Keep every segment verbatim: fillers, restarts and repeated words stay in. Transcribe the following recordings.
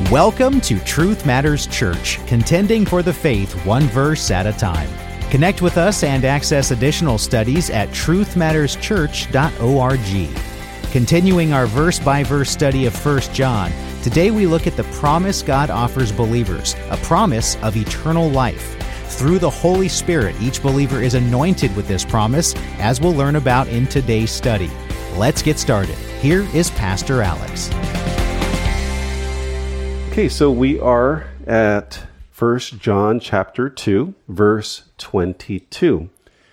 Welcome to Truth Matters Church, contending for the faith one verse at a time. Connect with us and access additional studies at truth matters church dot org. Continuing our verse-by-verse study of First John, today we look at the promise God offers believers, a promise of eternal life. Through the Holy Spirit, each believer is anointed with this promise, as we'll learn about in today's study. Let's get started. Here is Pastor Alex. Okay, so we are at First John chapter two, verse twenty-two.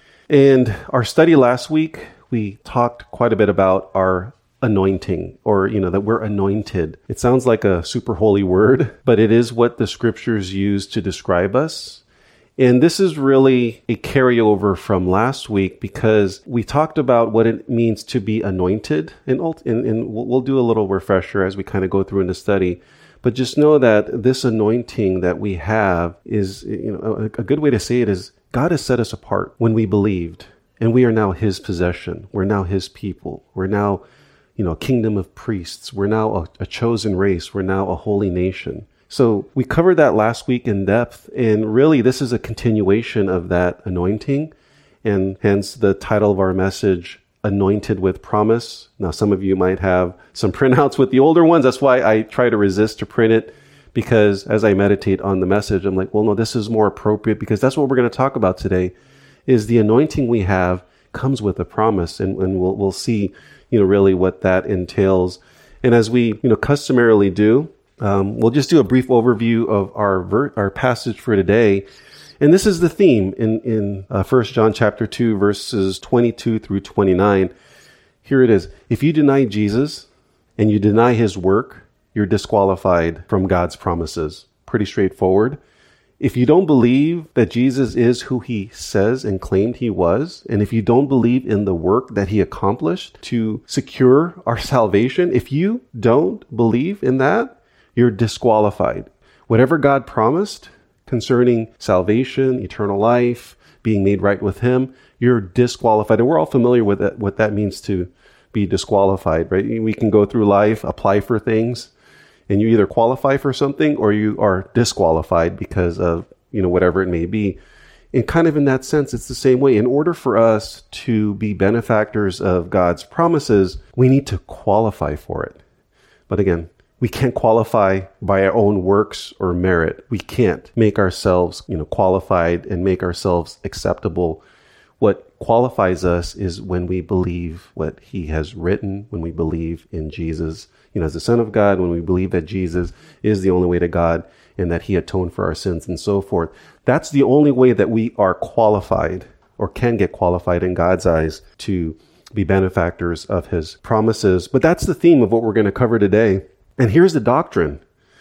And our study last week, we talked quite a bit about our anointing, or, you know, that we're anointed. It sounds like a super holy word, but it is what the scriptures use to describe us. And this is really a carryover from last week because we talked about what it means to be anointed. And, and, and we'll do a little refresher as we kind of go through in the study. But just know that this anointing that we have is, you know, a, a good way to say it is God has set us apart when we believed, and we are now His possession. We're now His people. We're now, you know, a kingdom of priests. We're now a, a chosen race. We're now a holy nation. So we covered that last week in depth, and really this is a continuation of that anointing, and hence the title of our message, Anointed with Promise. Now, some of you might have some printouts with the older ones. That's why I try to resist to print it, because as I meditate on the message, I'm like, well, no, this is more appropriate, because that's what we're going to talk about today, is the anointing we have comes with a promise, and, and we'll we'll see, you know, really what that entails. And as we, you know, customarily do, um, we'll just do a brief overview of our ver- our passage for today. And this is the theme in, in uh, First John chapter two, verses twenty-two through twenty-nine. Here it is. If you deny Jesus and you deny His work, you're disqualified from God's promises. Pretty straightforward. If you don't believe that Jesus is who He says and claimed He was, and if you don't believe in the work that He accomplished to secure our salvation, if you don't believe in that, you're disqualified. Whatever God promised concerning salvation, eternal life, being made right with Him, you're disqualified. And we're all familiar with that, what that means to be disqualified, right? We can go through life, apply for things, and you either qualify for something or you are disqualified because of, you know, whatever it may be. And kind of in that sense, it's the same way. In order for us to be benefactors of God's promises, we need to qualify for it. But again, we can't qualify by our own works or merit. We can't make ourselves, you know, qualified and make ourselves acceptable. What qualifies us is when we believe what He has written, when we believe in Jesus, you know, as the Son of God, when we believe that Jesus is the only way to God and that He atoned for our sins and so forth. That's the only way that we are qualified or can get qualified in God's eyes to be benefactors of His promises. But that's the theme of what we're going to cover today. And here's the doctrine.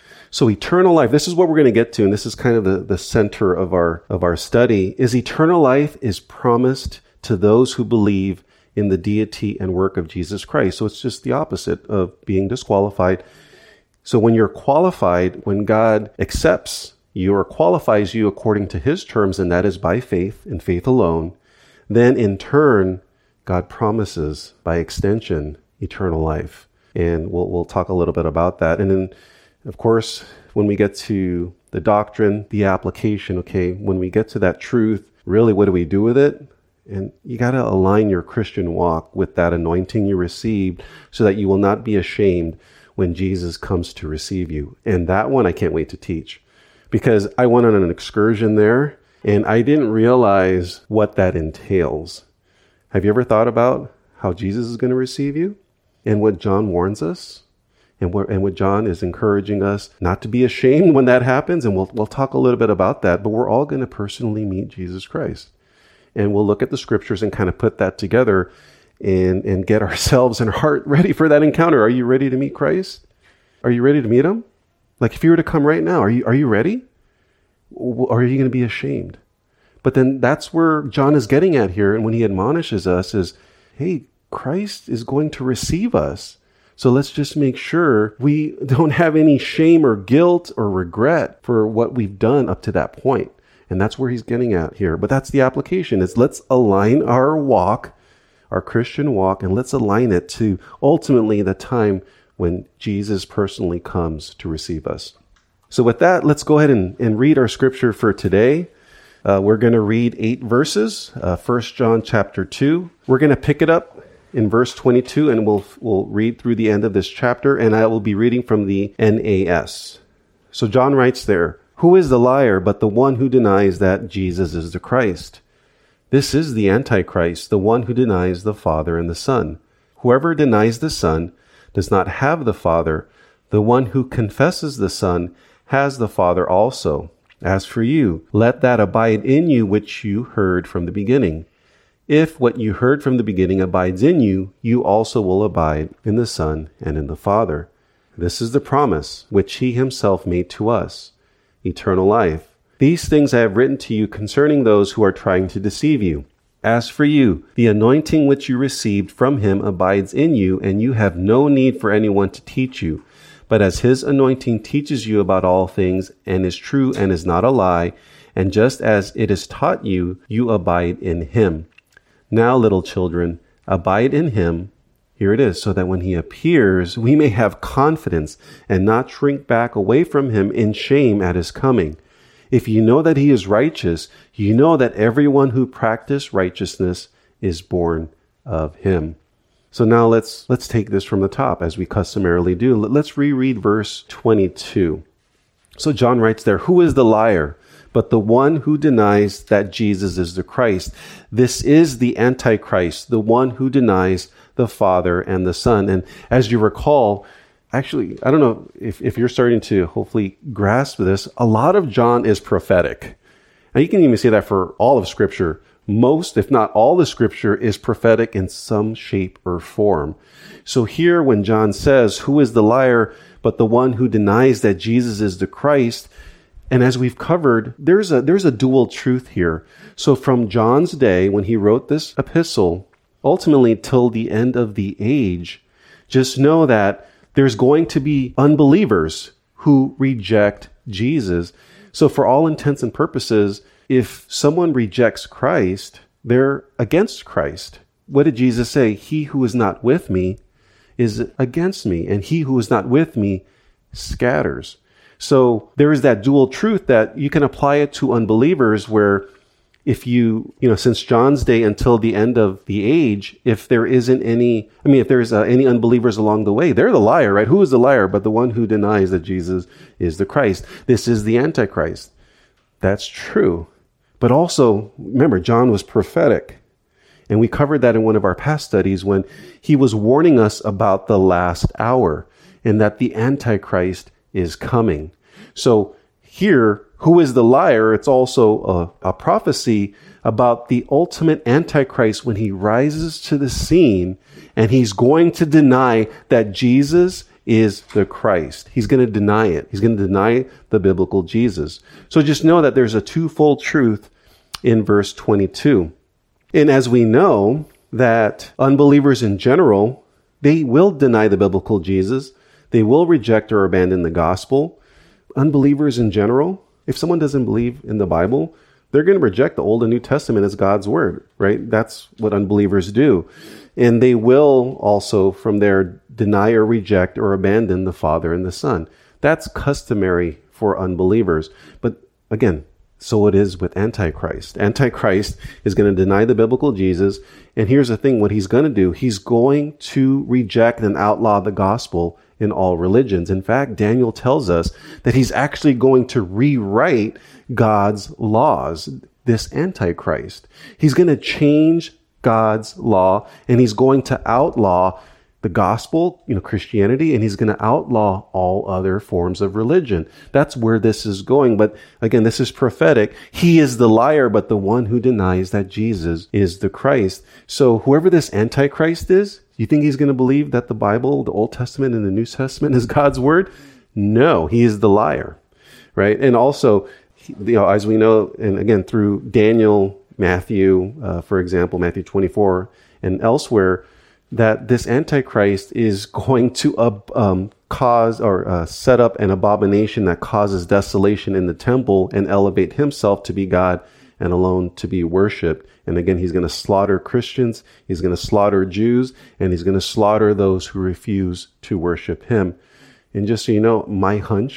So eternal life, this is what we're going to get to, and this is kind of the, the center of our of our study, is eternal life is promised to those who believe in the deity and work of Jesus Christ. So it's just the opposite of being disqualified. So when you're qualified, when God accepts you or qualifies you according to His terms, and that is by faith and faith alone, then in turn, God promises, by extension, eternal life. And we'll we'll talk a little bit about that. And then, of course, when we get to the doctrine, the application, okay, when we get to that truth, really, what do we do with it? And you got to align your Christian walk with that anointing you received so that you will not be ashamed when Jesus comes to receive you. And that one I can't wait to teach, because I went on an excursion there and I didn't realize what that entails. Have you ever thought about how Jesus is going to receive you? And what John warns us, and what, and what John is encouraging us not to be ashamed when that happens, and we'll we'll talk a little bit about that, but we're all going to personally meet Jesus Christ. And we'll look at the scriptures and kind of put that together and, and get ourselves and our heart ready for that encounter. Are you ready to meet Christ? Are you ready to meet Him? Like if you were to come right now, are you are you ready? Or are you going to be ashamed? But then that's where John is getting at here, and when he admonishes us is, hey, Christ is going to receive us. So let's just make sure we don't have any shame or guilt or regret for what we've done up to that point. And that's where he's getting at here. But that's the application, is let's align our walk, our Christian walk, and let's align it to ultimately the time when Jesus personally comes to receive us. So with that, let's go ahead and, and read our scripture for today. Uh, we're going to read eight verses, uh, First John chapter two. We're going to pick it up in verse twenty-two, and we'll we'll read through the end of this chapter, and I will be reading from the N A S. So John writes there, "Who is the liar but the one who denies that Jesus is the Christ? This is the Antichrist, the one who denies the Father and the Son. Whoever denies the Son does not have the Father. The one who confesses the Son has the Father also. As for you, let that abide in you which you heard from the beginning. If what you heard from the beginning abides in you, you also will abide in the Son and in the Father. This is the promise which he himself made to us, eternal life. These things I have written to you concerning those who are trying to deceive you. As for you, the anointing which you received from him abides in you, and you have no need for anyone to teach you. But as his anointing teaches you about all things, and is true and is not a lie, and just as it is taught you, you abide in him. Now, little children, abide in him." Here it is, "so that when he appears, we may have confidence and not shrink back away from him in shame at his coming. If you know that he is righteous, you know that everyone who practices righteousness is born of him." So now let's let's take this from the top, as we customarily do. Let's reread verse twenty-two. So John writes there, "Who is the liar but the one who denies that Jesus is the Christ? This is the Antichrist, the one who denies the Father and the Son." And as you recall, actually, I don't know if, if you're starting to hopefully grasp this, a lot of John is prophetic. And you can even say that for all of Scripture. Most, if not all the Scripture is prophetic in some shape or form. So here when John says, "Who is the liar but the one who denies that Jesus is the Christ?" And as we've covered, there's a there's a dual truth here. So from John's day, when he wrote this epistle, ultimately till the end of the age, just know that there's going to be unbelievers who reject Jesus. So for all intents and purposes, if someone rejects Christ, they're against Christ. What did Jesus say? "He who is not with me is against me, and he who is not with me scatters." So there is that dual truth that you can apply it to unbelievers, where if you, you know, since John's day until the end of the age, if there isn't any, I mean, if there's uh, any unbelievers along the way, they're the liar, right? Who is the liar but the one who denies that Jesus is the Christ? This is the Antichrist. That's true. But also, remember, John was prophetic. And we covered that in one of our past studies when he was warning us about the last hour and that the Antichrist is coming. So here, who is the liar? It's also a, a prophecy about the ultimate Antichrist when he rises to the scene, and he's going to deny that Jesus is the Christ. He's going to deny it. He's going to deny the biblical Jesus. So just know that there's a twofold truth in verse twenty-two. And as we know that unbelievers in general, they will deny the biblical Jesus. They will reject or abandon the gospel. Unbelievers in general, if someone doesn't believe in the Bible, they're going to reject the Old and New Testament as God's word, right? That's what unbelievers do. And they will also from there deny or reject or abandon the Father and the Son. That's customary for unbelievers. But again, so it is with Antichrist. Antichrist is going to deny the biblical Jesus. And here's the thing, what he's going to do, he's going to reject and outlaw the gospel in all religions. In fact, Daniel tells us that he's actually going to rewrite God's laws, this Antichrist. He's going to change God's law, and he's going to outlaw the gospel, you know, Christianity, and he's going to outlaw all other forms of religion. That's where this is going. But again, this is prophetic. He is the liar, but the one who denies that Jesus is the Christ. So whoever this Antichrist is, you think he's going to believe that the Bible, the Old Testament and the New Testament is God's word? No, he is the liar, right? And also, you know, as we know, and again, through Daniel, Matthew, uh, for example, Matthew twenty-four and elsewhere, that this Antichrist is going to uh, um, cause or uh, set up an abomination that causes desolation in the temple and elevate himself to be God and alone to be worshipped. And again, he's going to slaughter Christians, he's going to slaughter Jews, and he's going to slaughter those who refuse to worship him. And just so you know, my hunch,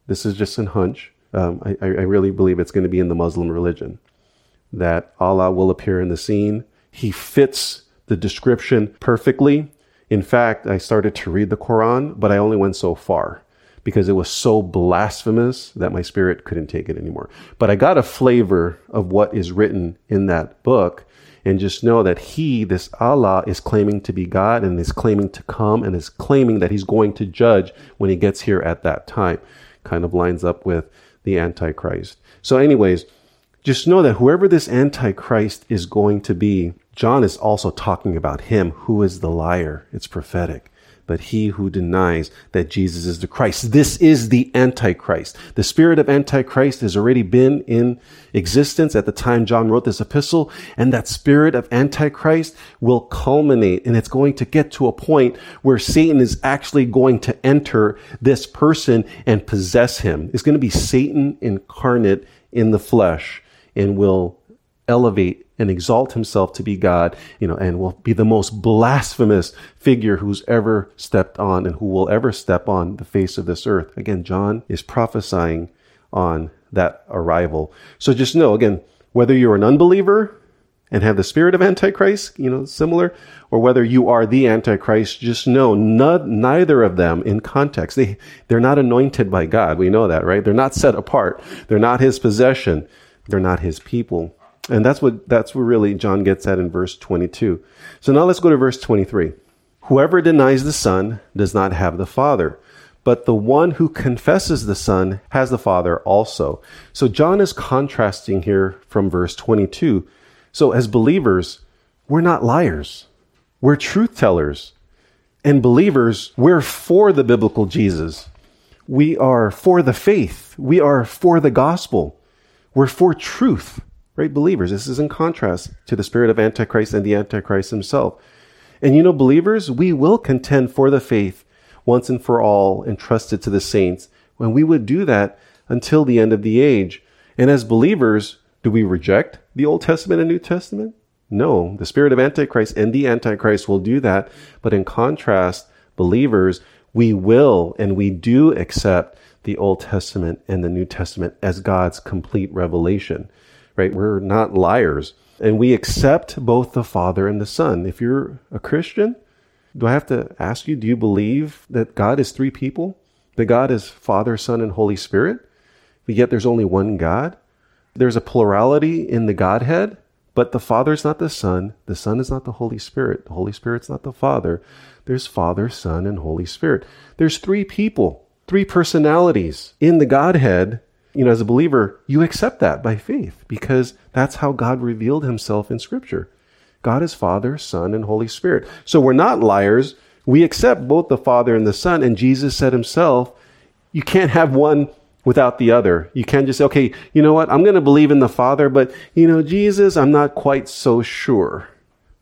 this is just a hunch. Um, I, I really believe it's going to be in the Muslim religion, that Allah will appear in the scene. He fits the description perfectly. In fact, I started to read the Quran, but I only went so far because it was so blasphemous that my spirit couldn't take it anymore. But I got a flavor of what is written in that book, and just know that he, this Allah, is claiming to be God and is claiming to come and is claiming that he's going to judge when he gets here at that time. Kind of lines up with the Antichrist. So anyways, just know that whoever this Antichrist is going to be, John is also talking about him who is the liar. It's prophetic. But he who denies that Jesus is the Christ. This is the Antichrist. The spirit of Antichrist has already been in existence at the time John wrote this epistle. And that spirit of Antichrist will culminate. And it's going to get to a point where Satan is actually going to enter this person and possess him. It's going to be Satan incarnate in the flesh and will elevate and exalt himself to be God, you know, and will be the most blasphemous figure who's ever stepped on and who will ever step on the face of this earth. Again, John is prophesying on that arrival. So just know, again, whether you're an unbeliever and have the spirit of Antichrist, you know, similar, or whether you are the Antichrist, just know no, neither of them in context. They, they're not anointed by God. We know that, right? They're not set apart. They're not his possession. They're not his people. And that's what that's what really John gets at in verse twenty-two. So now let's go to verse twenty-three. Whoever denies the Son does not have the Father, but the one who confesses the Son has the Father also. So John is contrasting here from verse twenty-two. So as believers, we're not liars. We're truth tellers. And believers, we're for the biblical Jesus. We are for the faith. We are for the gospel. We're for truth. Right, believers, this is in contrast to the spirit of Antichrist and the Antichrist himself. And you know, believers, we will contend for the faith once and for all entrusted to the saints, when we would do that until the end of the age. And as believers, do we reject the Old Testament and New Testament? No, the spirit of Antichrist and the Antichrist will do that. But in contrast, believers, we will and we do accept the Old Testament and the New Testament as God's complete revelation. Right? We're not liars. And we accept both the Father and the Son. If you're a Christian, do I have to ask you, do you believe that God is three people? That God is Father, Son, and Holy Spirit? But yet there's only one God? There's a plurality in the Godhead, but the Father is not the Son. The Son is not the Holy Spirit. The Holy Spirit's not the Father. There's Father, Son, and Holy Spirit. There's three people, three personalities in the Godhead. You know, as a believer, you accept that by faith because that's how God revealed himself in Scripture. God is Father, Son, and Holy Spirit. So we're not liars. We accept both the Father and the Son. And Jesus said himself, you can't have one without the other. You can't just say, okay, you know what? I'm going to believe in the Father, but, you know, Jesus, I'm not quite so sure.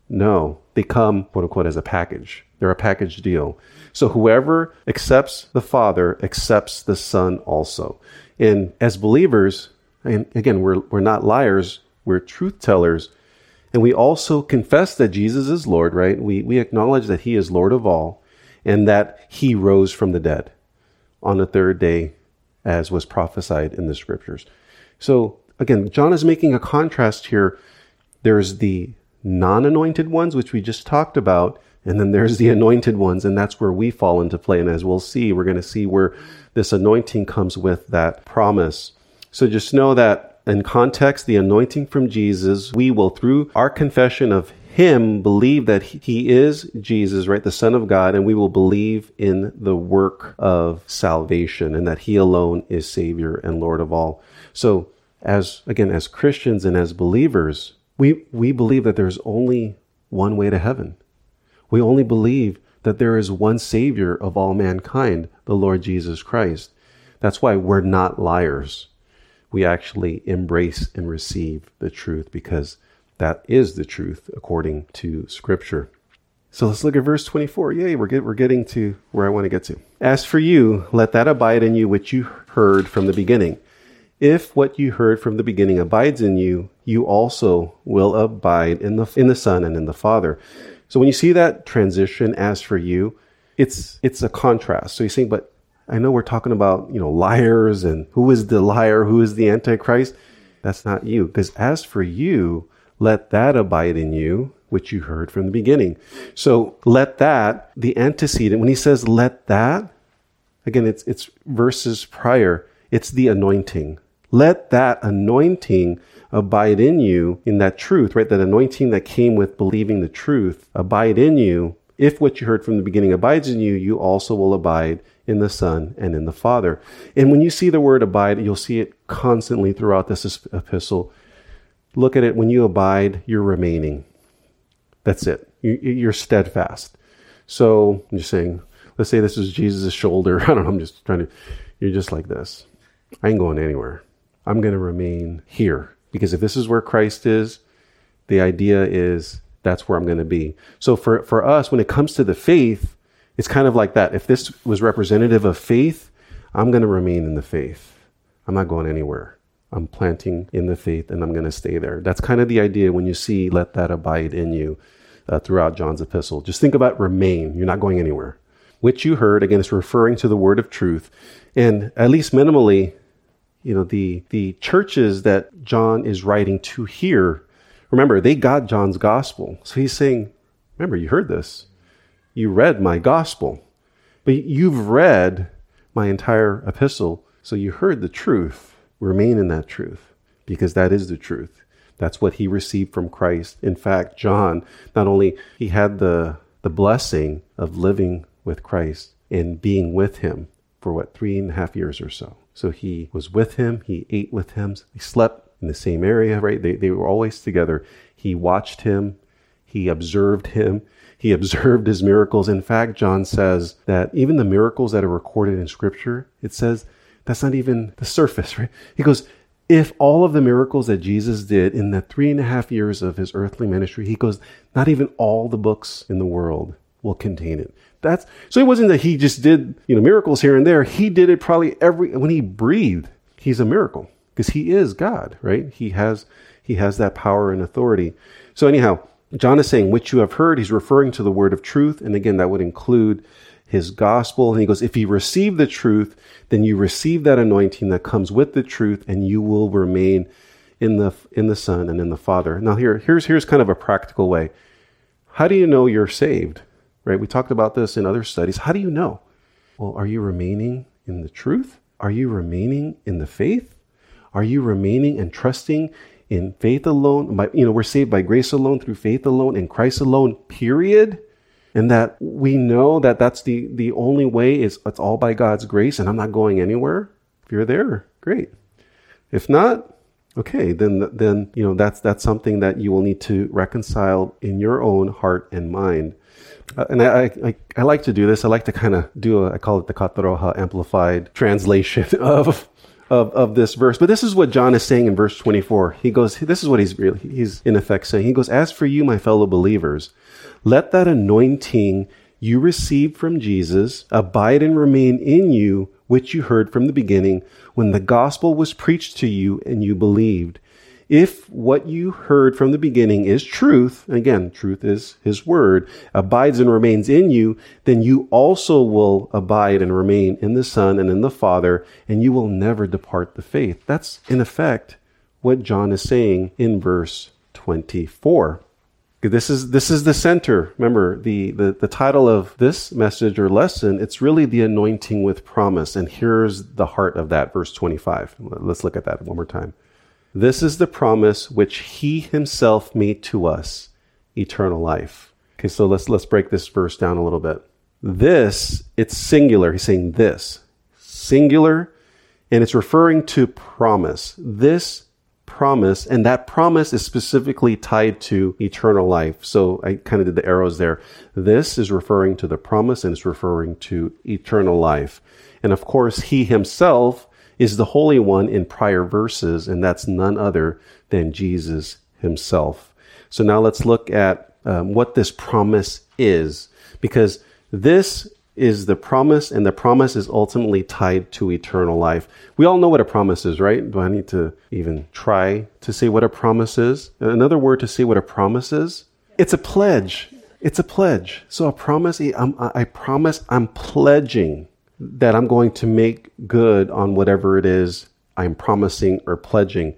No, they come, quote unquote, as a package. They're a package deal. So whoever accepts the Father accepts the Son also. And as believers, and again, we're we're not liars, we're truth tellers. And we also confess that Jesus is Lord, right? We we acknowledge that he is Lord of all and that he rose from the dead on the third day, as was prophesied in the scriptures. So again, John is making a contrast here. There's the non-anointed ones, which we just talked about, and then there's the anointed ones, and that's where we fall into play. And as we'll see, we're going to see where this anointing comes with that promise. So just know that in context, the anointing from Jesus, we will, through our confession of him, believe that he is Jesus, right, the Son of God, and we will believe in the work of salvation and that he alone is Savior and Lord of all. So as, again, as Christians and as believers, we, we believe that there's only one way to heaven. We only believe that there is one Savior of all mankind, the Lord Jesus Christ. That's why we're not liars. We actually embrace and receive the truth because that is the truth according to Scripture. So let's look at verse twenty-four. Yay, we're, get, we're getting to where I want to get to. As for you, let that abide in you which you heard from the beginning. If what you heard from the beginning abides in you, you also will abide in the in the Son and in the Father. So when you see that transition, as for you, it's it's a contrast. So you think, but I know we're talking about, you know, liars and who is the liar, who is the Antichrist. That's not you. Because as for you, let that abide in you, which you heard from the beginning. So let that, the antecedent, when he says let that, again, it's it's verses prior. It's the anointing. Let that anointing abide in you, in that truth, right? That anointing that came with believing the truth, abide in you. If what you heard from the beginning abides in you, you also will abide in the Son and in the Father. And when you see the word abide, you'll see it constantly throughout this epistle. Look at it. When you abide, you're remaining. That's it. You, you're steadfast. So I'm just saying, let's say this is Jesus' shoulder. I don't know. I'm just trying to, you're just like this. I ain't going anywhere. I'm going to remain here. Because if this is where Christ is, the idea is that's where I'm going to be. So for, for us, when it comes to the faith, it's kind of like that. If this was representative of faith, I'm going to remain in the faith. I'm not going anywhere. I'm planting in the faith and I'm going to stay there. That's kind of the idea when you see let that abide in you uh, throughout John's epistle. Just think about remain. You're not going anywhere. Which you heard, again, it's referring to the word of truth. And at least minimally, you know, the, the churches that John is writing to here, remember, they got John's gospel. So he's saying, remember, you heard this. You read my gospel. But you've read my entire epistle. So you heard the truth. Remain in that truth, because that is the truth. That's what he received from Christ. In fact, John, not only he had the, the blessing of living with Christ and being with him for what, three and a half years or so. So he was with him. He ate with him. He slept in the same area, right? They, they were always together. He watched him. He observed him. He observed his miracles. In fact, John says that even the miracles that are recorded in Scripture, it says that's not even the surface, right? He goes, if all of the miracles that Jesus did in the three and a half years of his earthly ministry, he goes, not even all the books in the world will contain it. That's so it wasn't that he just did, you know, miracles here and there. He did it probably every, when he breathed, he's a miracle because he is God, right? He has, he has that power and authority. So anyhow, John is saying, which you have heard, he's referring to the word of truth. And again, that would include his gospel. And he goes, if you receive the truth, then you receive that anointing that comes with the truth, and you will remain in the in the Son and in the Father. Now here, here's here's kind of a practical way. How do you know you're saved? Right? We talked about this in other studies. How do you know? Well, are you remaining in the truth? Are you remaining in the faith? Are you remaining and trusting in faith alone? By, you know, we're saved by grace alone, through faith alone, in Christ alone, period. And that we know that that's the, the only way is it's all by God's grace and I'm not going anywhere. If you're there, great. If not, okay, then, then, you know, that's, that's something that you will need to reconcile in your own heart and mind. Uh, and I, I, I like to do this. I like to kind of do a, I call it the Kataroha amplified translation of, of, of this verse. But this is what John is saying in verse twenty-four. He goes, this is what he's really, he's in effect saying. He goes, as for you, my fellow believers, let that anointing you received from Jesus abide and remain in you, which you heard from the beginning when the gospel was preached to you and you believed. If what you heard from the beginning is truth, and again, truth is his word, abides and remains in you, then you also will abide and remain in the Son and in the Father, and you will never depart the faith. That's, in effect, what John is saying in verse twenty-four. This is this is the center. Remember, the, the, the title of this message or lesson, it's really the anointing with promise. And here's the heart of that, verse twenty-five. Let's look at that one more time. This is the promise which he himself made to us, eternal life. Okay, so let's let's break this verse down a little bit. This, it's singular. He's saying this. Singular, and it's referring to promise. This promise, and that promise is specifically tied to eternal life. So I kind of did the arrows there. This is referring to the promise, and it's referring to eternal life. And of course, he himself is the Holy One in prior verses, and that's none other than Jesus himself. So now let's look at um, what this promise is, because this is the promise, and the promise is ultimately tied to eternal life. We all know what a promise is, right? Do I need to even try to say what a promise is? Another word to say what a promise is? It's a pledge. It's a pledge. So a promise, I'm, I promise, I'm pledging. that I'm going to make good on whatever it is I'm promising or pledging.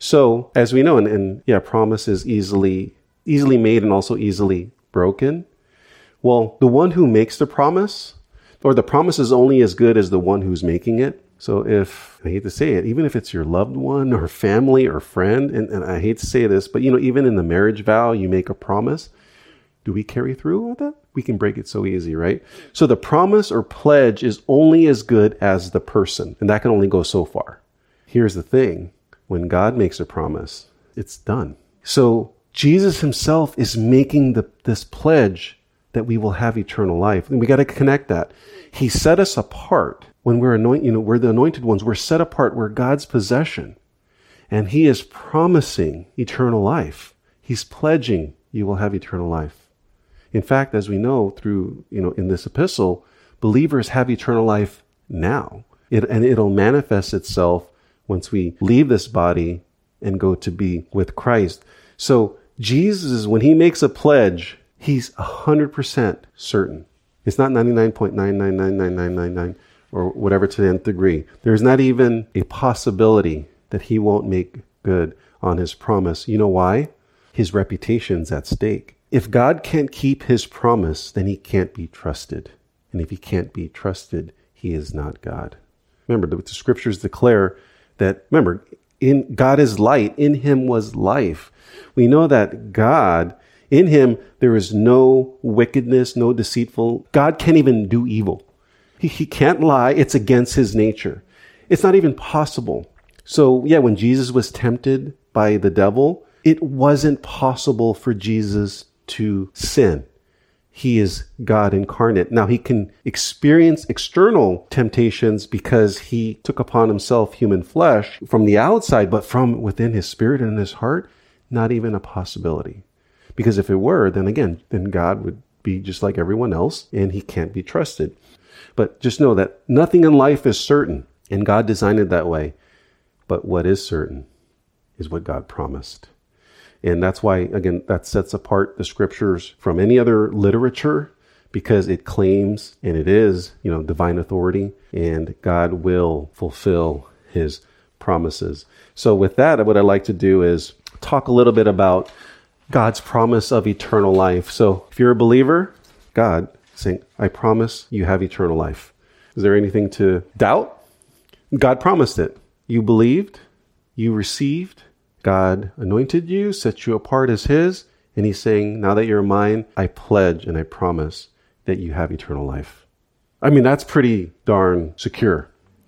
So as we know, and, and yeah, promise is easily, easily made and also easily broken. Well, the one who makes the promise, or the promise is only as good as the one who's making it. So if, I hate to say it, even if it's your loved one or family or friend, and, and I hate to say this, but you know, even in the marriage vow, you make a promise. Do we carry through with that? We can break it so easy, right? So the promise or pledge is only as good as the person, and that can only go so far. Here's the thing. When God makes a promise, it's done. So Jesus himself is making the, this pledge that we will have eternal life. And we got to connect that. He set us apart. When we're anointed, you know, we're the anointed ones. We're set apart. We're God's possession. And he is promising eternal life. He's pledging you will have eternal life. In fact, as we know through, you know, in this epistle, believers have eternal life now. It, and it'll manifest itself once we leave this body and go to be with Christ. So Jesus, when he makes a pledge, he's one hundred percent certain. It's not ninety-nine point nine nine nine nine nine nine nine or whatever to the nth degree. There's not even a possibility that he won't make good on his promise. You know why? His reputation's at stake. If God can't keep his promise, then he can't be trusted. And if he can't be trusted, he is not God. Remember, the, the scriptures declare that, remember, in God is light, in him was life. We know that God, in him, there is no wickedness, no deceitful. God can't even do evil. He, he can't lie. It's against his nature. It's not even possible. So yeah, when Jesus was tempted by the devil, it wasn't possible for Jesus to sin. He is God incarnate. Now he can experience external temptations because he took upon himself human flesh from the outside, but from within his spirit and his heart, not even a possibility. Because if it were, then again, then God would be just like everyone else and he can't be trusted. But just know that nothing in life is certain and God designed it that way. But what is certain is what God promised. And that's why, again, that sets apart the scriptures from any other literature, because it claims, and it is, you know, divine authority, and God will fulfill his promises. So with that, what I'd like to do is talk a little bit about God's promise of eternal life. So if you're a believer, God saying, I promise you have eternal life. Is there anything to doubt? God promised it. You believed, you received, God anointed you, set you apart as his, and he's saying, now that you're mine, I pledge and I promise that you have eternal life. I mean, that's pretty darn secure.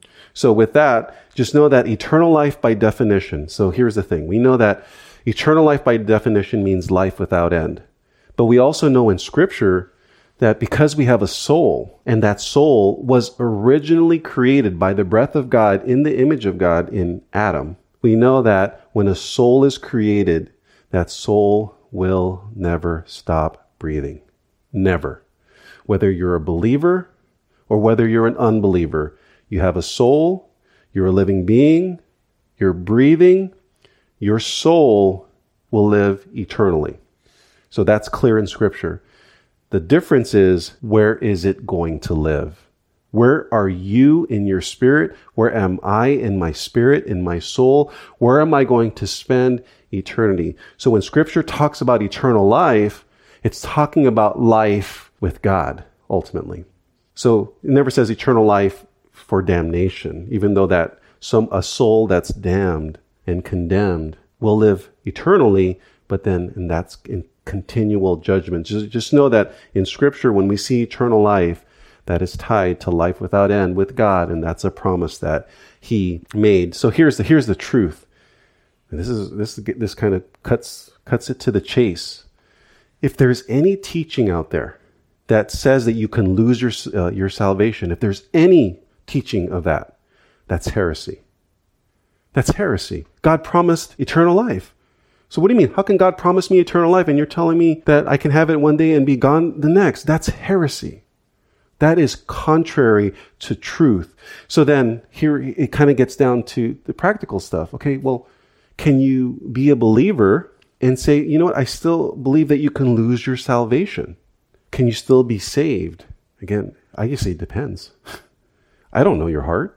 So with that, just know that eternal life by definition. So here's the thing. We know that eternal life by definition means life without end. But we also know in scripture that because we have a soul, and that soul was originally created by the breath of God in the image of God in Adam, we know that when a soul is created, that soul will never stop breathing. Never. Whether you're a believer or whether you're an unbeliever, you have a soul, you're a living being, you're breathing, your soul will live eternally. So that's clear in scripture. The difference is, where is it going to live? Where are you in your spirit? Where am I in my spirit, in my soul? Where am I going to spend eternity? So when scripture talks about eternal life, it's talking about life with God, ultimately. So it never says eternal life for damnation, even though that some a soul that's damned and condemned will live eternally, but then and that's in continual judgment. Just, just know that in scripture, when we see eternal life, that is tied to life without end with God, and that's a promise that he made. So here's the here's the truth. And this is this this kind of cuts cuts it to the chase. If there's any teaching out there that says that you can lose your uh, your salvation, if there's any teaching of that, that's heresy. That's heresy. God promised eternal life. So what do you mean? How can God promise me eternal life and you're telling me that I can have it one day and be gone the next? That's heresy. That is contrary to truth. So then here it kind of gets down to the practical stuff. Okay, well, can you be a believer and say, you know what, I still believe that you can lose your salvation? Can you still be saved? Again, I just say it depends. I don't know your heart.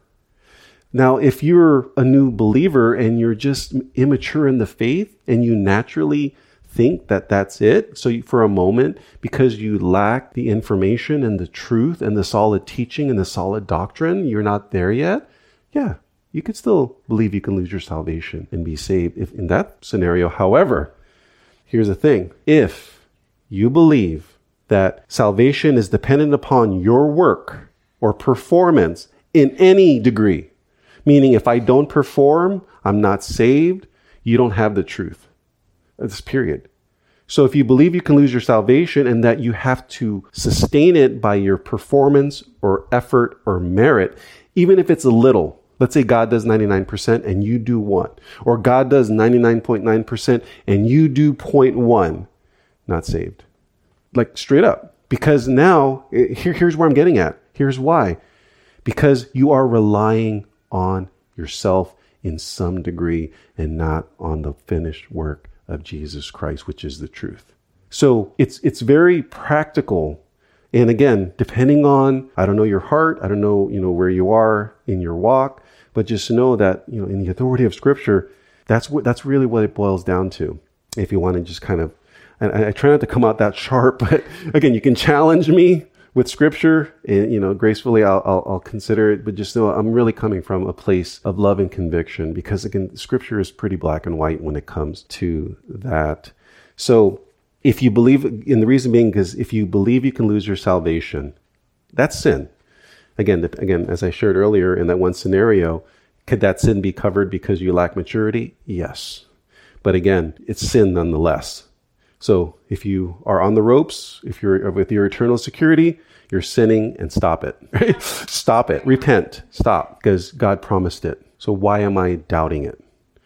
Now, if you're a new believer and you're just immature in the faith and you naturally think that that's it, so you, for a moment, because you lack the information and the truth and the solid teaching and the solid doctrine, you're not there yet, yeah, you could still believe you can lose your salvation and be saved if in that scenario. However, here's the thing. If you believe that salvation is dependent upon your work or performance in any degree, meaning if I don't perform, I'm not saved, you don't have the truth. That's period. So if you believe you can lose your salvation and that you have to sustain it by your performance or effort or merit, even if it's a little, let's say God does ninety-nine percent and you do one, or God does ninety-nine point nine percent and you do zero point one, not saved. Like straight up. Because now, here, here's where I'm getting at. Here's why. Because you are relying on yourself in some degree and not on the finished work of Jesus Christ, which is the truth. So it's it's very practical. And again, depending on, I don't know your heart, I don't know, you know, where you are in your walk, but just know that, you know, in the authority of Scripture, that's what that's really what it boils down to. If you want to just kind of, and I, I try not to come out that sharp, but again, you can challenge me with Scripture, and, you know, gracefully, I'll, I'll, I'll consider it, but just know I'm really coming from a place of love and conviction, because again, Scripture is pretty black and white when it comes to that. So if you believe, and the reason being is if you believe you can lose your salvation, that's sin. Again, again, as I shared earlier in that one scenario, could that sin be covered because you lack maturity? Yes. But again, it's sin nonetheless. So if you are on the ropes, if you're with your eternal security, you're sinning, and stop it. Right? Stop it. Repent. Stop. Because God promised it. So why am I doubting it?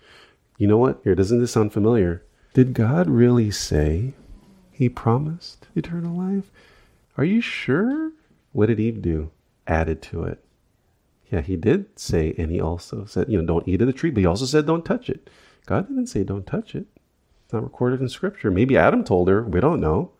You know what? Here, doesn't this sound familiar? Did God really say he promised eternal life? Are you sure? What did Eve do? Added to it. Yeah, he did say, and he also said, you know, don't eat of the tree, but he also said, don't touch it. God didn't say, don't touch it. It's not recorded in Scripture. Maybe Adam told her. We don't know.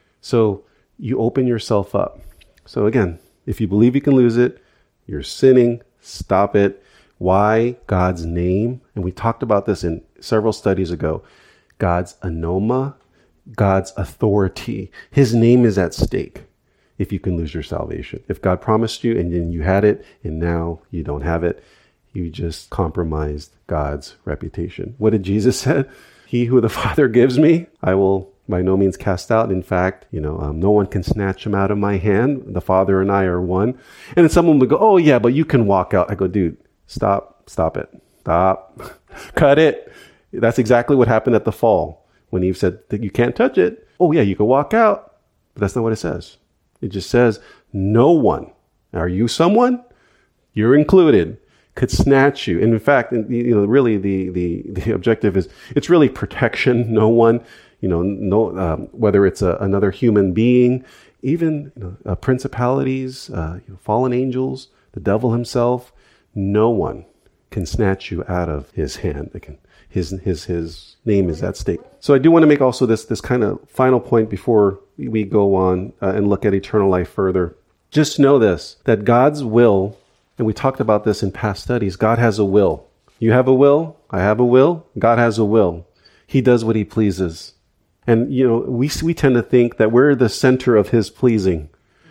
So you open yourself up. So again, if you believe you can lose it, you're sinning. Stop it. Why? God's name. And we talked about this in several studies ago. God's anoma, God's authority. His name is at stake if you can lose your salvation. If God promised you and then you had it and now you don't have it, you just compromised God's reputation. What did Jesus say? He who the Father gives me, I will by no means cast out. In fact, you know, um, no one can snatch him out of my hand. The Father and I are one. And then someone would go, oh yeah, but you can walk out. I go, dude, stop, stop it. Stop, cut it. That's exactly what happened at the fall when Eve said that you can't touch it. Oh yeah, you can walk out. But that's not what it says. It just says no one. Are you someone? You're included. Could snatch you. And in fact, you know, really the, the, the objective is, it's really protection. No one, you know, no, um, whether it's a, another human being, even you know, uh, principalities, uh, you know, fallen angels, the devil himself, no one can snatch you out of his hand. They can, his, his, his name is at stake. So I do want to make also this, this kind of final point before we go on uh, and look at eternal life further. Just know this, that God's will, and we talked about this in past studies, God has a will. You have a will, I have a will, God has a will. He does what he pleases. And, you know, we we tend to think that we're the center of his pleasing.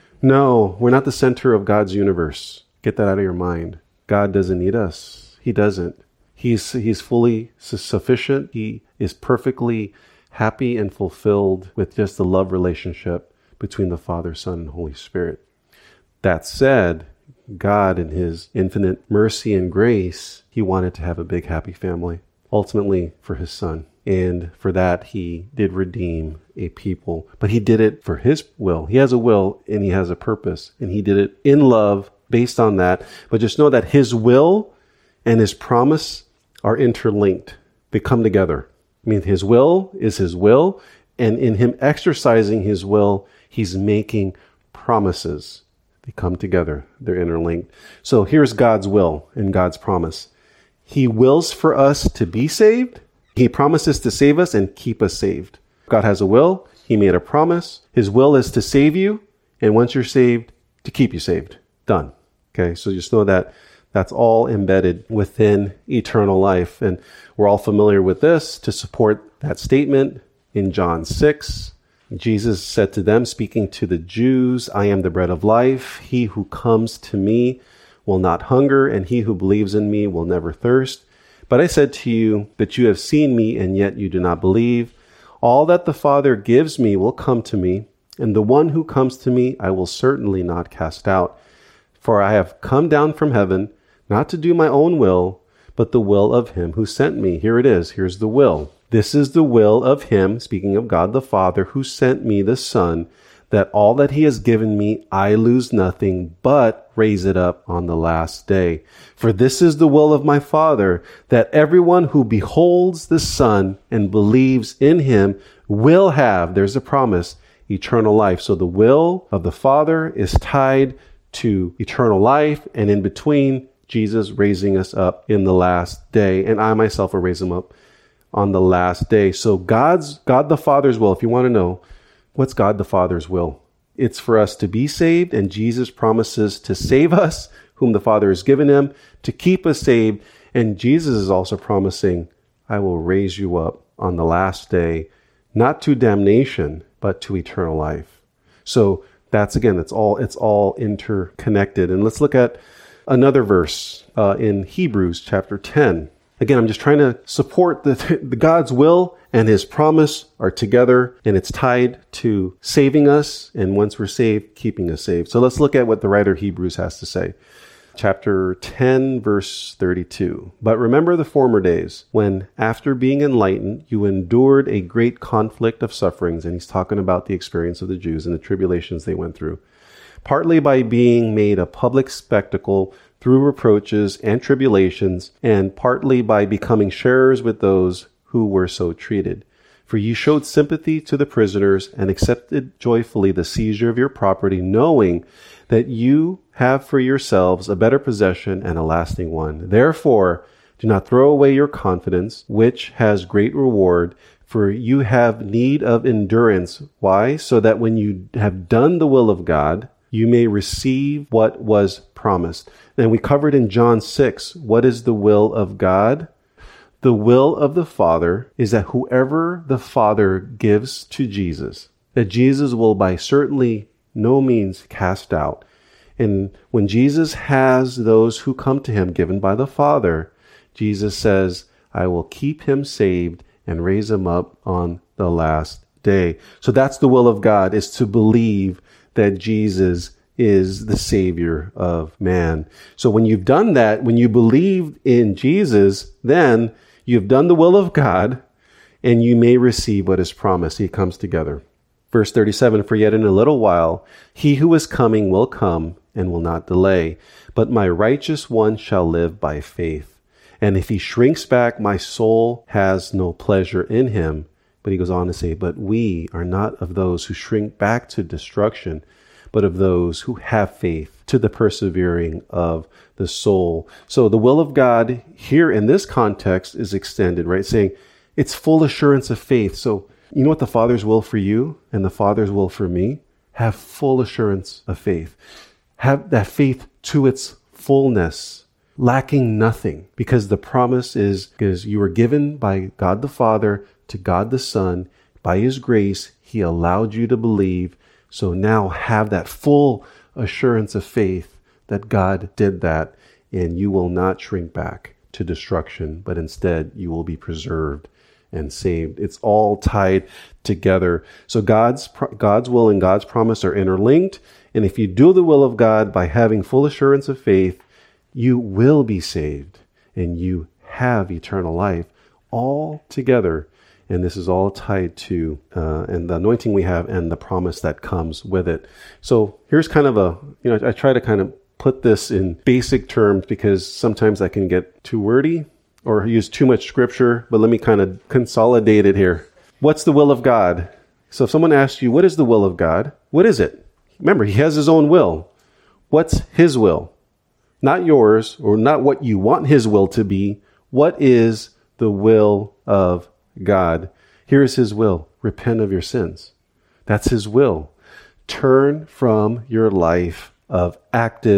No, we're not the center of God's universe. Get that out of your mind. God doesn't need us. He doesn't. He's, he's fully sufficient. He is perfectly happy and fulfilled with just the love relationship between the Father, Son, and Holy Spirit. That said, God, in his infinite mercy and grace, he wanted to have a big, happy family, ultimately for his son. And for that, he did redeem a people. But he did it for his will. He has a will and he has a purpose. And he did it in love based on that. But just know that his will and his promise are interlinked. They come together. I mean, his will is his will. And in him exercising his will, he's making promises. They come together. They're interlinked. So here's God's will and God's promise. He wills for us to be saved. He promises to save us and keep us saved. God has a will. He made a promise. His will is to save you. And once you're saved, to keep you saved. Done. Okay, so just know that that's all embedded within eternal life. And we're all familiar with this. To support that statement, in John six, Jesus said to them, speaking to the Jews, I am the bread of life. He who comes to me will not hunger, and he who believes in me will never thirst. But I said to you that you have seen me, and yet you do not believe. All that the Father gives me will come to me, and the one who comes to me I will certainly not cast out. For I have come down from heaven, not to do my own will, but the will of him who sent me. Here it is. Here's the will. This is the will of him, speaking of God the Father, who sent me the Son, that all that he has given me, I lose nothing, but raise it up on the last day. For this is the will of my Father, that everyone who beholds the Son and believes in him will have, there's a promise, eternal life. So the will of the Father is tied to eternal life, and in between, Jesus raising us up in the last day. And I myself will raise him up on the last day. So God's, God the Father's will, if you want to know, what's God the Father's will? It's for us to be saved, and Jesus promises to save us, whom the Father has given him, to keep us saved. And Jesus is also promising, I will raise you up on the last day, not to damnation, but to eternal life. So that's, again, it's all, it's all interconnected. And let's look at another verse uh, in Hebrews chapter ten. Again, I'm just trying to support the, the God's will and his promise are together, and it's tied to saving us, and once we're saved, keeping us saved. So let's look at what the writer of Hebrews has to say. Chapter ten, verse thirty-two. But remember the former days, when after being enlightened, you endured a great conflict of sufferings. And he's talking about the experience of the Jews and the tribulations they went through. Partly by being made a public spectacle through reproaches and tribulations, and partly by becoming sharers with those who were so treated. For you showed sympathy to the prisoners and accepted joyfully the seizure of your property, knowing that you have for yourselves a better possession and a lasting one. Therefore, do not throw away your confidence, which has great reward, for you have need of endurance. Why? So that when you have done the will of God, you may receive what was promised. And we covered in John six, what is the will of God? The will of the Father is that whoever the Father gives to Jesus, that Jesus will by certainly no means cast out. And when Jesus has those who come to him given by the Father, Jesus says, I will keep him saved and raise him up on the last day. So that's the will of God, is to believe that Jesus is the Savior of man. So when you've done that, when you believe in Jesus, then you've done the will of God, and you may receive what is promised. He comes together. Verse thirty-seven, for yet in a little while, he who is coming will come and will not delay. But my righteous one shall live by faith. And if he shrinks back, my soul has no pleasure in him. But he goes on to say, but we are not of those who shrink back to destruction, but of those who have faith to the persevering of the soul. So the will of God here in this context is extended, right? Saying it's full assurance of faith. So you know what the Father's will for you and the Father's will for me? Have full assurance of faith. Have that faith to its fullness, lacking nothing, because the promise is, because you were given by God the Father to God the Son. By his grace, he allowed you to believe. So now have that full assurance of faith that God did that, and you will not shrink back to destruction, but instead you will be preserved and saved. It's all tied together. So God's God's will and God's promise are interlinked. And if you do the will of God by having full assurance of faith, you will be saved and you have eternal life all together. And this is all tied to uh, and the anointing we have and the promise that comes with it. So here's kind of a, you know, I try to kind of put this in basic terms because sometimes I can get too wordy or use too much scripture, but let me kind of consolidate it here. What's the will of God? So if someone asks you, what is the will of God? What is it? Remember, he has his own will. What's his will? Not yours, or not what you want his will to be. What is the will of God? Here is his will. Repent of your sins. That's his will. Turn from your life of active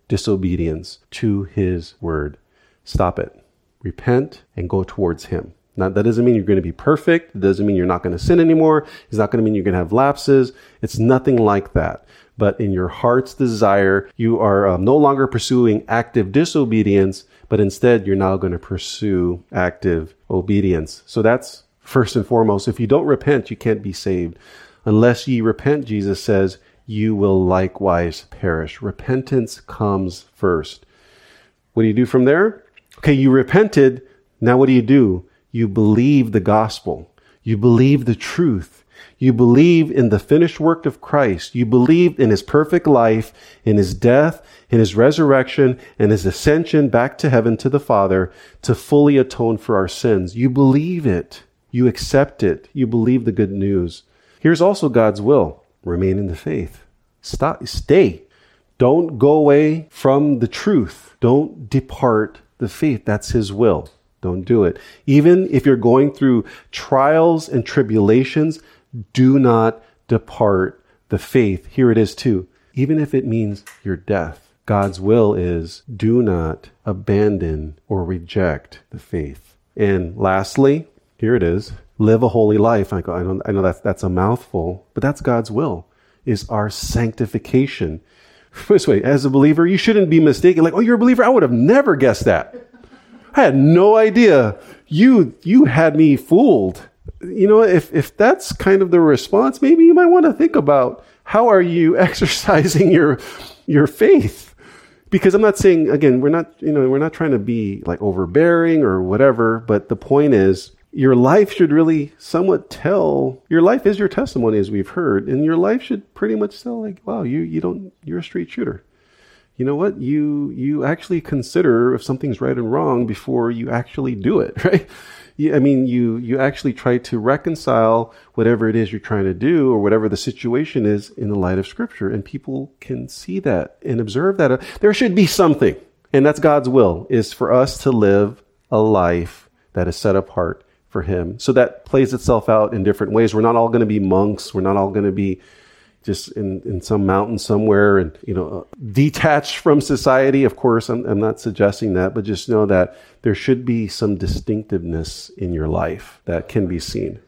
disobedience to his word. Stop it. Repent and go towards him. Now, that doesn't mean you're going to be perfect. It doesn't mean you're not going to sin anymore. It's not going to mean you're going to have lapses. It's nothing like that. But in your heart's desire, you are um, no longer pursuing active disobedience, but instead you're now going to pursue active obedience. So that's first and foremost. If you don't repent, you can't be saved. Unless ye repent, Jesus says, you will likewise perish. Repentance comes first. What do you do from there? Okay, you repented. Now what do you do? You believe the gospel. You believe the truth. You believe in the finished work of Christ. You believe in his perfect life, in his death, in his resurrection, and his ascension back to heaven to the Father to fully atone for our sins. You believe it. You accept it. You believe the good news. Here's also God's will. Remain in the faith. Stop, stay. Don't go away from the truth. Don't depart the faith. That's his will. Don't do it. Even if you're going through trials and tribulations, do not depart the faith. Here it is too. Even if it means your death, God's will is do not abandon or reject the faith. And lastly, here it is. Live a holy life. I, go, I know, I know that's, that's a mouthful, but that's God's will, is our sanctification. This way, as a believer, you shouldn't be mistaken. Like, oh, you're a believer? I would have never guessed that. I had no idea. You you had me fooled. You know, if if that's kind of the response, maybe you might want to think about how are you exercising your your faith? Because I'm not saying, again, we're not, you know, we're not trying to be like overbearing or whatever, but the point is your life should really somewhat tell, your life is your testimony, as we've heard, and your life should pretty much tell, like, wow, you you don't, you're a straight shooter. You know what? You you actually consider if something's right and wrong before you actually do it, right? You, I mean, you you actually try to reconcile whatever it is you're trying to do or whatever the situation is in the light of Scripture, and people can see that and observe that. There should be something, and that's God's will, is for us to live a life that is set apart for him. So that plays itself out in different ways. We're not all going to be monks. We're not all going to be just in, in some mountain somewhere and, you know, uh, detached from society. Of course, I'm, I'm not suggesting that, but just know that there should be some distinctiveness in your life that can be seen.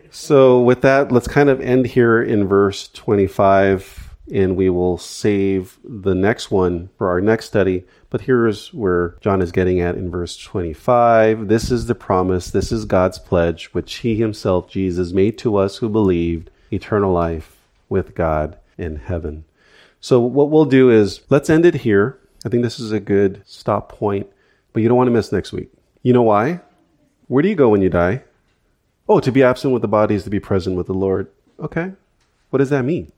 So with that, let's kind of end here in verse twenty-five, and we will save the next one for our next study. But here's where John is getting at in verse twenty-five. This is the promise. This is God's pledge, which he himself, Jesus, made to us who believed, eternal life with God in heaven. So what we'll do is let's end it here. I think this is a good stop point, but you don't want to miss next week. You know why? Where do you go when you die? Oh, to be absent with the body is to be present with the Lord. Okay. What does that mean?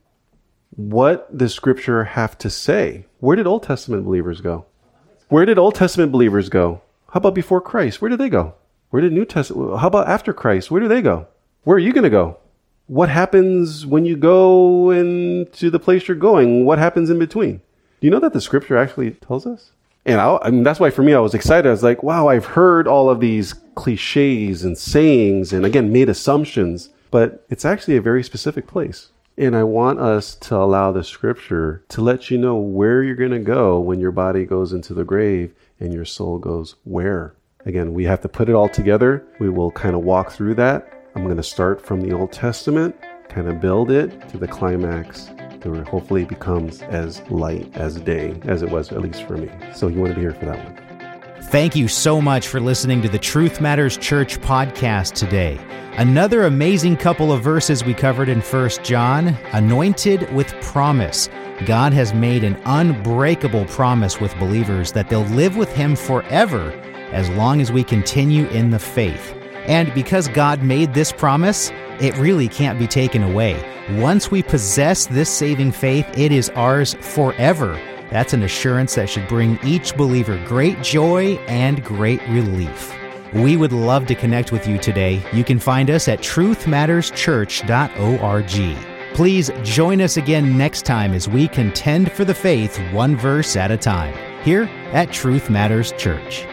What does Scripture have to say? Where did Old Testament believers go? Where did Old Testament believers go? How about before Christ? Where did they go? Where did New Testament? How about after Christ? Where do they go? Where are you going to go? What happens when you go into the place you're going? What happens in between? Do you know that the Scripture actually tells us? And I, I mean, that's why for me, I was excited. I was like, wow, I've heard all of these cliches and sayings and, again, made assumptions, but it's actually a very specific place. And I want us to allow the Scripture to let you know where you're going to go when your body goes into the grave and your soul goes where. Again, we have to put it all together. We will kind of walk through that. I'm going to start from the Old Testament, kind of build it to the climax, where hopefully it becomes as light as day as it was, at least for me. So you want to be here for that one. Thank you so much for listening to the Truth Matters Church podcast today. Another amazing couple of verses we covered in First John, anointed with promise. God has made an unbreakable promise with believers that they'll live with him forever as long as we continue in the faith. And because God made this promise, it really can't be taken away. Once we possess this saving faith, it is ours forever. That's an assurance that should bring each believer great joy and great relief. We would love to connect with you today. You can find us at truth matters church dot org. Please join us again next time as we contend for the faith one verse at a time, here at Truth Matters Church.